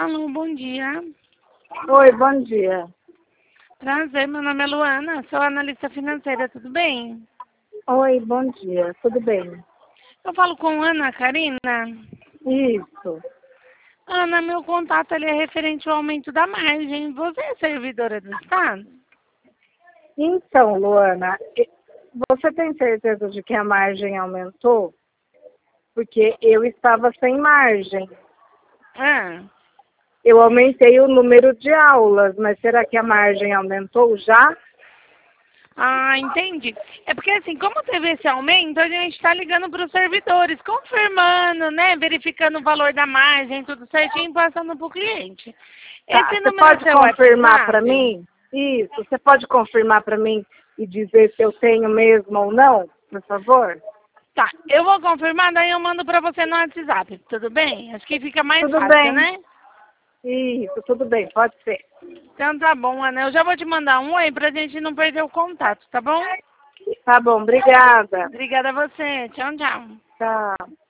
Alô, bom dia. Oi, bom dia. Prazer, meu nome é Luana, sou analista financeira, tudo bem? Oi, bom dia. Tudo bem? Eu falo com Ana Karina. Isso. Ana, meu contato ele é referente ao aumento da margem. Você é servidora do Estado? Então, Luana, você tem certeza de que a margem aumentou? Porque eu estava sem margem. Ah, Eu aumentei o número de aulas, mas será que a margem aumentou já? entendi. É porque assim, como teve esse aumento, a gente está ligando para os servidores, confirmando, né? Verificando o valor da margem, tudo certinho, passando para o cliente. Tá, Esse você número é pode seu confirmar para WhatsApp? mim? Isso, você pode confirmar para mim e dizer se eu tenho mesmo ou não, por favor? Tá, eu vou confirmar, daí eu mando pra você no WhatsApp, tudo bem? Acho que fica mais Tudo fácil, bem. né? Isso, tudo bem, pode ser. Então tá bom, Ana. Eu já vou te mandar um aí pra gente não perder o contato, tá bom? Tá bom, obrigada. Obrigada a você. Tchau, tchau. Tchau.